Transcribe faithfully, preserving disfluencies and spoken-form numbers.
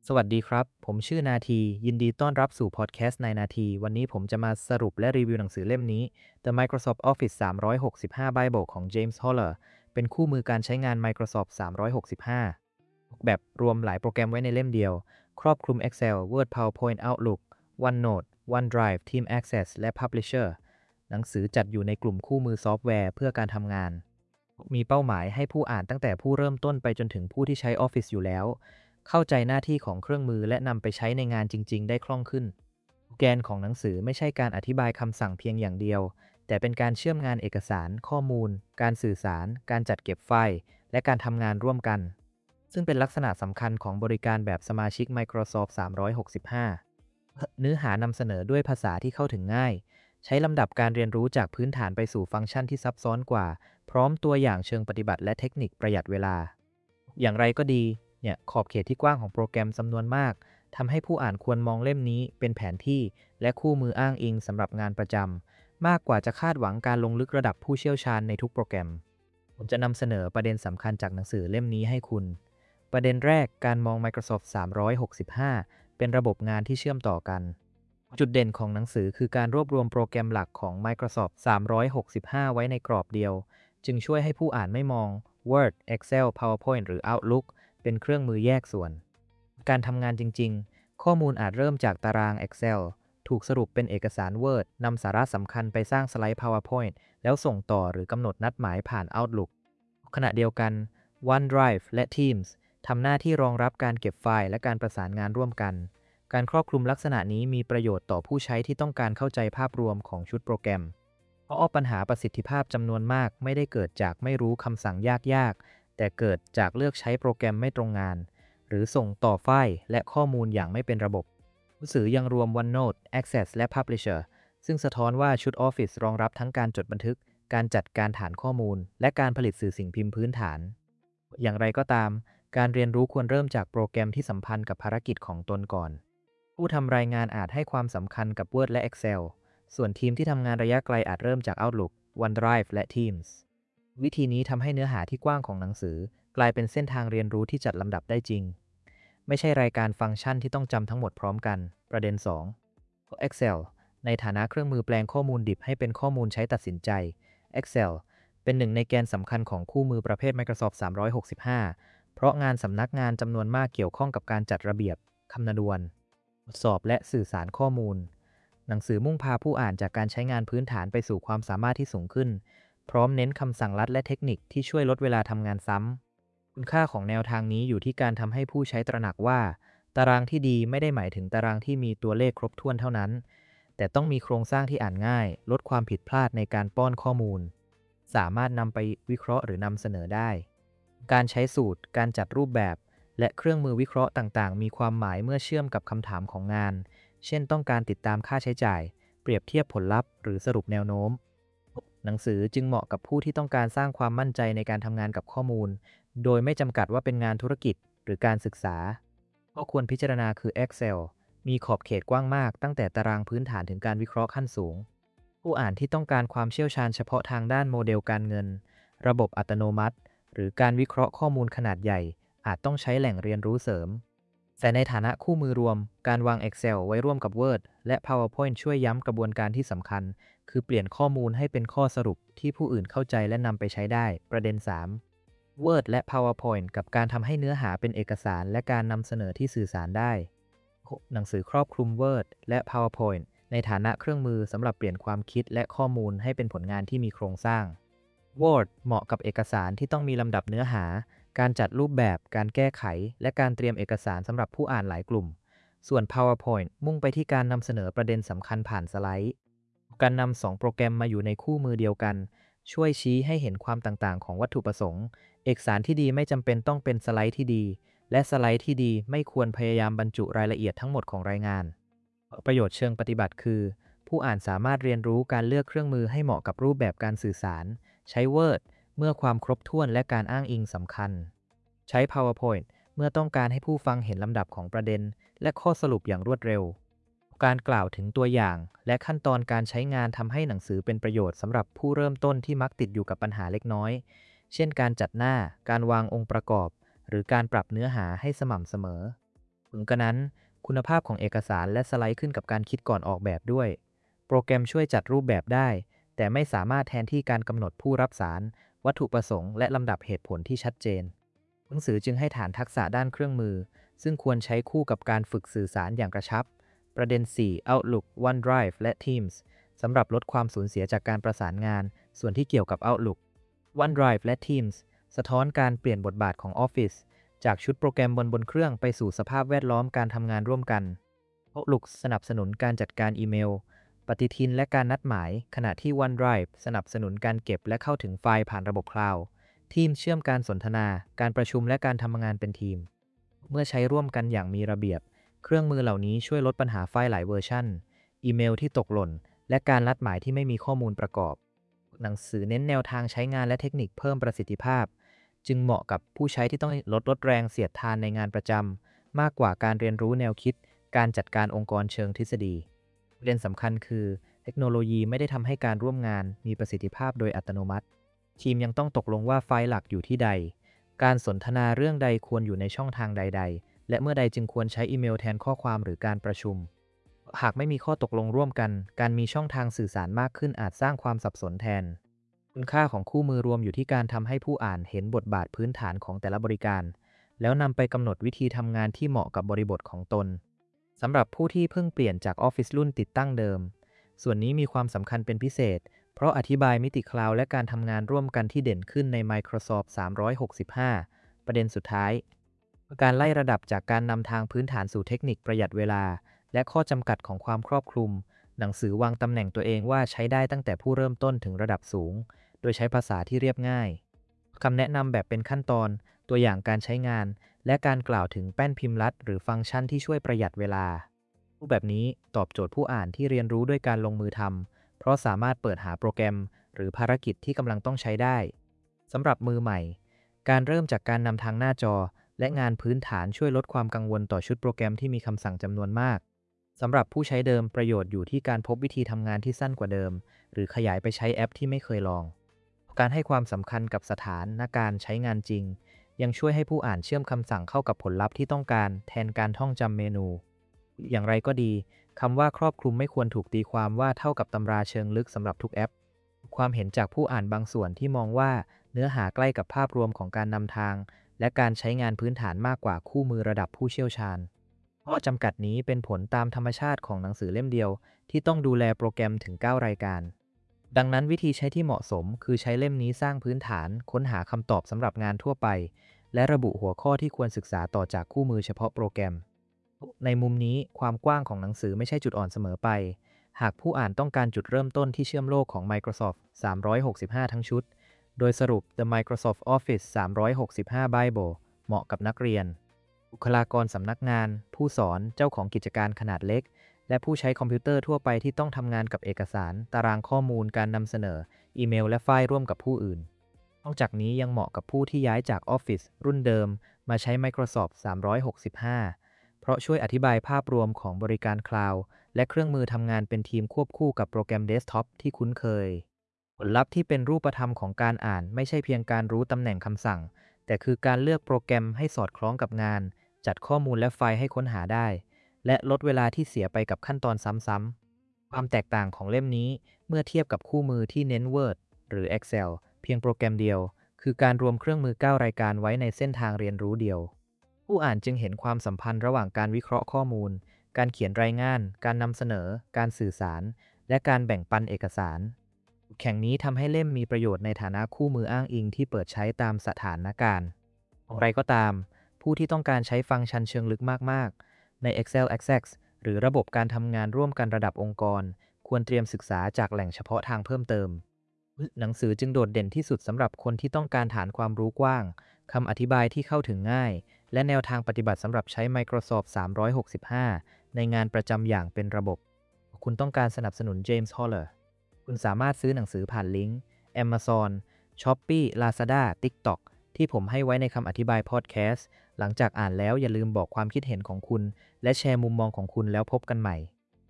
สวัสดีครับ ผมชื่อนาทียินดีต้อนรับสู่พอดแคสต์ในนาทีวันนี้ผมจะมาสรุปและรีวิวหนังสือเล่มนี้ The Microsoft Office สามร้อยหกสิบห้า Bible ของ James Hollar เป็นคู่มือการใช้งาน Microsoft สามร้อยหกสิบห้าแบบรวมหลายโปรแกรมไว้ในเล่มเดียว ครอบคลุม Excel Word PowerPoint Outlook OneNote OneDrive Team Access และ Publisher หนังสือจัดอยู่ในกลุ่มคู่มือซอฟต์แวร์เพื่อการทำงาน มีเป้าหมายให้ผู้อ่านตั้งแต่ผู้เริ่มต้นไปจนถึงผู้ที่ใช้ Office อยู่แล้วเข้าใจหน้าที่ของเครื่องมือและนำไปใช้ในงานจริงๆได้คล่องขึ้นแกนของหนังสือไม่ใช่การอธิบายคำสั่งเพียงอย่างเดียวแต่เป็นการเชื่อมงานเอกสารข้อมูลการสื่อสารการจัดเก็บไฟล์และการทำงานร่วมกันซึ่งเป็นลักษณะสำคัญของบริการแบบสมาชิก Microsoft สามร้อยหกสิบห้าเนื้อหานำเสนอด้วยภาษาที่เข้าถึงง่ายใช้ลำดับการเรียนรู้จากพื้นฐานไปสู่ฟังก์ชันที่ซับซ้อนกว่าพร้อมตัวอย่างเชิงปฏิบัติและเทคนิคประหยัดเวลาอย่างไรก็ดีเนี่ยขอบเขตที่กว้างของโปรแกรมจำนวนมากทำให้ผู้อ่านควรมองเล่มนี้เป็นแผนที่และคู่มืออ้างอิงสำหรับงานประจำมากกว่าจะคาดหวังการลงลึกระดับผู้เชี่ยวชาญในทุกโปรแกรมผมจะนำเสนอประเด็นสำคัญจากหนังสือเล่มนี้ให้คุณประเด็นแรกการมอง Microsoft สามร้อยหกสิบห้า เป็นระบบงานที่เชื่อมต่อกันจุดเด่นของหนังสือคือการรวบรวมโปรแกรมหลักของ Microsoft สามร้อยหกสิบห้า ไว้ในกรอบเดียวจึงช่วยให้ผู้อ่านไม่มอง Word Excel PowerPoint หรือ Outlook เป็นเครื่องมือแยกส่วน การทำงานจริงๆ ข้อมูลอาจเริ่มจากตาราง Excel ถูกสรุปเป็นเอกสาร Word นำสาระสำคัญไปสร้างสไลด์ PowerPoint แล้วส่งต่อหรือกำหนดนัดหมายผ่าน Outlook ขณะเดียวกัน OneDrive และ Teams ทำหน้าที่รองรับการเก็บไฟล์และการประสานงานร่วมกัน การครอบคลุมลักษณะนี้มีประโยชน์ต่อผู้ใช้ที่ต้องการเข้าใจภาพรวมของชุดโปรแกรม เพราะปัญหาประสิทธิภาพจำนวนมากไม่ได้เกิดจากไม่รู้คำสั่งยากๆแต่เกิดจากเลือกใช้โปรแกรมไม่ตรงงานหรือส่งต่อไฟล์และข้อมูลอย่างไม่เป็นระบบหนังสือยังรวม OneNote Access และ Publisher ซึ่งสะท้อนว่าชุด Office รองรับทั้งการจดบันทึกการจัดการฐานข้อมูลและการผลิตสื่อสิ่งพิมพ์พื้นฐานอย่างไรก็ตามการเรียนรู้ควรเริ่มจากโปรแกรมที่สัมพันธ์กับภารกิจของตนก่อนผู้ทำรายงานอาจให้ความสำคัญกับ Word และ Excel ส่วนทีมที่ทำงานระยะไกลอาจเริ่มจาก Outlook OneDrive และ Teams วิธีนี้ทำให้เนื้อหาที่กว้างของหนังสือกลายเป็นเส้นทางเรียนรู้ที่จัดลำดับได้จริงไม่ใช่รายการฟังก์ชันที่ต้องจำทั้งหมดพร้อมกันประเด็น สอง Excel ในฐานะเครื่องมือแปลงข้อมูลดิบให้เป็นข้อมูลใช้ตัดสินใจ Excel เป็นหนึ่งในแกนสำคัญของคู่มือประเภท Microsoft สามร้อยหกสิบห้า เพราะงานสำนักงานจำนวนมากเกี่ยวข้องกับการจัดระเบียบคำนวณตรวจสอบและสื่อสารข้อมูลหนังสือมุ่งพาผู้อ่านจากการใช้งานพื้นฐานไปสู่ความสามารถที่สูงขึ้นพร้อมเน้นคำสั่งลัดและเทคนิคที่ช่วยลดเวลาทำงานซ้ำคุณค่าของแนวทางนี้อยู่ที่การทำให้ผู้ใช้ตระหนักว่าตารางที่ดีไม่ได้หมายถึงตารางที่มีตัวเลขครบถ้วนเท่านั้นแต่ต้องมีโครงสร้างที่อ่านง่ายลดความผิดพลาดในการป้อนข้อมูลสามารถนำไปวิเคราะห์หรือนำเสนอได้การใช้สูตรการจัดรูปแบบและเครื่องมือวิเคราะห์ต่างๆมีความหมายเมื่อเชื่อมกับคำถามของงานเช่นต้องการติดตามค่าใช้จ่ายเปรียบเทียบผลลัพธ์หรือสรุปแนวโน้มหนังสือจึงเหมาะกับผู้ที่ต้องการสร้างความมั่นใจในการทำงานกับข้อมูลโดยไม่จำกัดว่าเป็นงานธุรกิจหรือการศึกษาข้อควรพิจารณาคือ Excel มีขอบเขตกว้างมากตั้งแต่ตารางพื้นฐานถึงการวิเคราะห์ขั้นสูงผู้อ่านที่ต้องการความเชี่ยวชาญเฉพาะทางด้านโมเดลการเงินระบบอัตโนมัติหรือการวิเคราะห์ข้อมูลขนาดใหญ่อาจต้องใช้แหล่งเรียนรู้เสริมแต่ในฐานะคู่มือรวมการวาง Excel ไว้ร่วมกับ Word และ PowerPoint ช่วยย้ำกระบวนการที่สำคัญคือเปลี่ยนข้อมูลให้เป็นข้อสรุปที่ผู้อื่นเข้าใจและนำไปใช้ได้ประเด็น สาม Word และ PowerPoint กับการทำให้เนื้อหาเป็นเอกสารและการนำเสนอที่สื่อสารได้หนังสือครอบคลุม Word และ PowerPoint ในฐานะเครื่องมือสำหรับเปลี่ยนความคิดและข้อมูลให้เป็นผลงานที่มีโครงสร้าง Word เหมาะกับเอกสารที่ต้องมีลำดับเนื้อหาการจัดรูปแบบการแก้ไขและการเตรียมเอกสารสำหรับผู้อ่านหลายกลุ่มส่วน PowerPoint มุ่งไปที่การนำเสนอประเด็นสำคัญผ่านสไลด์การนำสองโปรแกรมมาอยู่ในคู่มือเดียวกันช่วยชี้ให้เห็นความต่างๆของวัตถุประสงค์เอกสารที่ดีไม่จำเป็นต้องเป็นสไลด์ที่ดีและสไลด์ที่ดีไม่ควรพยายามบรรจุรายละเอียดทั้งหมดของรายงานประโยชน์เชิงปฏิบัติคือผู้อ่านสามารถเรียนรู้การเลือกเครื่องมือให้เหมาะกับรูปแบบการสื่อสารใช้ Word เมื่อความครบถ้วนและการอ้างอิงสำคัญใช้ PowerPoint เมื่อต้องการให้ผู้ฟังเห็นลำดับของประเด็นและข้อสรุปอย่างรวดเร็วการกล่าวถึงตัวอย่างและขั้นตอนการใช้งานทำให้หนังสือเป็นประโยชน์สำหรับผู้เริ่มต้นที่มักติดอยู่กับปัญหาเล็กน้อยเช่นการจัดหน้าการวางองค์ประกอบหรือการปรับเนื้อหาให้สม่ำเสมอถึงกระนั้นคุณภาพของเอกสารและสไลด์ขึ้นกับการคิดก่อนออกแบบด้วยโปรแกรมช่วยจัดรูปแบบได้แต่ไม่สามารถแทนที่การกำหนดผู้รับสารวัตถุประสงค์และลำดับเหตุผลที่ชัดเจนหนังสือจึงให้ฐานทักษะด้านเครื่องมือซึ่งควรใช้คู่กับการฝึกสื่อสารอย่างกระชับประเด็น สี่ Outlook OneDrive และ Teams สำหรับลดความสูญเสียจากการประสานงานส่วนที่เกี่ยวกับ Outlook OneDrive และ Teams สะท้อนการเปลี่ยนบทบาทของ Office จากชุดโปรแกรมบนบนเครื่องไปสู่สภาพแวดล้อมการทำงานร่วมกัน Outlook สนับสนุนการจัดการอีเมลปฏิทินและการนัดหมายขณะที่ OneDrive สนับสนุนการเก็บและเข้าถึงไฟล์ผ่านระบบคลาวด์ Teams เชื่อมการสนทนาการประชุมและการทำงานเป็นทีมเมื่อใช้ร่วมกันอย่างมีระเบียบเครื่องมือเหล่านี้ช่วยลดปัญหาไฟล์หลายเวอร์ชันอีเมลที่ตกหล่นและการนัดหมายที่ไม่มีข้อมูลประกอบหนังสือเน้นแนวทางใช้งานและเทคนิคเพิ่มประสิทธิภาพจึงเหมาะกับผู้ใช้ที่ต้องลดลดแรงเสียดทานในงานประจำมากกว่าการเรียนรู้แนวคิดการจัดการองค์กรเชิงทฤษฎีประเด็นสำคัญคือเทคโนโลยีไม่ได้ทำให้การร่วมงานมีประสิทธิภาพโดยอัตโนมัติทีมยังต้องตกลงว่าไฟล์หลักอยู่ที่ใดการสนทนาเรื่องใดควรอยู่ในช่องทางใดๆและเมื่อใดจึงควรใช้อีเมลแทนข้อความหรือการประชุมหากไม่มีข้อตกลงร่วมกันการมีช่องทางสื่อสารมากขึ้นอาจสร้างความสับสนแทนคุณค่าของคู่มือรวมอยู่ที่การทำให้ผู้อ่านเห็นบทบาทพื้นฐานของแต่ละบริการแล้วนำไปกำหนดวิธีทำงานที่เหมาะกับบริบทของตนสำหรับผู้ที่เพิ่งเปลี่ยนจาก Office รุ่นติดตั้งเดิมส่วนนี้มีความสำคัญเป็นพิเศษเพราะอธิบายมิติคลาวด์และการทำงานร่วมกันที่เด่นขึ้นใน Microsoft สามร้อยหกสิบห้า ประเด็นสุดท้ายการไล่ระดับจากการนำทางพื้นฐานสู่เทคนิคประหยัดเวลาและข้อจำกัดของความครอบคลุมหนังสือวางตำแหน่งตัวเองว่าใช้ได้ตั้งแต่ผู้เริ่มต้นถึงระดับสูงโดยใช้ภาษาที่เรียบง่ายคำแนะนำแบบเป็นขั้นตอนตัวอย่างการใช้งานและการกล่าวถึงแป้นพิมพ์ลัดหรือฟังก์ชันที่ช่วยประหยัดเวลารูปแบบนี้ตอบโจทย์ผู้อ่านที่เรียนรู้ด้วยการลงมือทำเพราะสามารถเปิดหาโปรแกรมหรือภารกิจที่กำลังต้องใช้ได้สำหรับมือใหม่การเริ่มจากการนำทางหน้าจอและงานพื้นฐานช่วยลดความกังวลต่อชุดโปรแกรมที่มีคำสั่งจำนวนมากสำหรับผู้ใช้เดิมประโยชน์อยู่ที่การพบวิธีทำงานที่สั้นกว่าเดิมหรือขยายไปใช้แอปที่ไม่เคยลองการให้ความสำคัญกับสถานการณ์ใช้งานจริงยังช่วยให้ผู้อ่านเชื่อมคำสั่งเข้ากับผลลัพธ์ที่ต้องการแทนการท่องจำเมนูอย่างไรก็ดีคำว่าครอบคลุมไม่ควรถูกตีความว่าเท่ากับตำราเชิงลึกสำหรับทุกแอปความเห็นจากผู้อ่านบางส่วนที่มองว่าเนื้อหาใกล้กับภาพรวมของการนำทางและการใช้งานพื้นฐานมากกว่าคู่มือระดับผู้เชี่ยวชาญข้อจำกัดนี้เป็นผลตามธรรมชาติของหนังสือเล่มเดียวที่ต้องดูแลโปรแกรมถึงเก้ารายการดังนั้นวิธีใช้ที่เหมาะสมคือใช้เล่มนี้สร้างพื้นฐานค้นหาคำตอบสำหรับงานทั่วไปและระบุหัวข้อที่ควรศึกษาต่อจากคู่มือเฉพาะโปรแกรมในมุมนี้ความกว้างของหนังสือไม่ใช่จุดอ่อนเสมอไปหากผู้อ่านต้องการจุดเริ่มต้นที่เชื่อมโลกของ Microsoft สามร้อยหกสิบห้า ทั้งชุดโดยสรุป The Microsoft Office สามร้อยหกสิบห้า Bible เหมาะกับนักเรียนบุคลากรสำนักงานผู้สอนเจ้าของกิจการขนาดเล็กและผู้ใช้คอมพิวเตอร์ทั่วไปที่ต้องทำงานกับเอกสารตารางข้อมูลการนำเสนออีเมลและไฟล์ร่วมกับผู้อื่นนอกจากนี้ยังเหมาะกับผู้ที่ย้ายจาก Office รุ่นเดิมมาใช้ Microsoft สามร้อยหกสิบห้า เพราะช่วยอธิบายภาพรวมของบริการคลาวด์และเครื่องมือทำงานเป็นทีมควบคู่กับโปรแกรมเดสก์ท็อปที่คุ้นเคยผลลัพธ์ที่เป็นรูปธรรมของการอ่านไม่ใช่เพียงการรู้ตำแหน่งคำสั่งแต่คือการเลือกโปรแกรมให้สอดคล้องกับงานจัดข้อมูลและไฟล์ให้ค้นหาได้และลดเวลาที่เสียไปกับขั้นตอนซ้ำๆความแตกต่างของเล่มนี้เมื่อเทียบกับคู่มือที่เน้น Word หรือ Excel เพียงโปรแกรมเดียวคือการรวมเครื่องมือเก้ารายการไว้ในเส้นทางเรียนรู้เดียวผู้อ่านจึงเห็นความสัมพันธ์ระหว่างการวิเคราะห์ข้อมูลการเขียนรายงานการนำเสนอการสื่อสารและการแบ่งปันเอกสารแข่งนี้ทำให้เล่มมีประโยชน์ในฐานะคู่มืออ้างอิงที่เปิดใช้ตามสถานการณ์อย่างไรก็ตามผู้ที่ต้องการใช้ฟังก์ชันเชิงลึกมากๆใน Excel Access หรือระบบการทำงานร่วมกันระดับองค์กรควรเตรียมศึกษาจากแหล่งเฉพาะทางเพิ่มเติมหนังสือจึงโดดเด่นที่สุดสำหรับคนที่ต้องการฐานความรู้กว้างคำอธิบายที่เข้าถึงง่ายและแนวทางปฏิบัติสำหรับใช้ Microsoft สามร้อยหกสิบห้า ในงานประจำอย่างเป็นระบบคุณต้องการสนับสนุน James Holler คุณสามารถซื้อหนังสือผ่านลิงก์ Amazon Shopee Lazada TikTok ที่ผมให้ไว้ในคำอธิบายพอดแคสต์หลังจากอ่านแล้วอย่าลืมบอกความคิดเห็นของคุณและแชร์มุมมองของคุณแล้วพบกันใหม่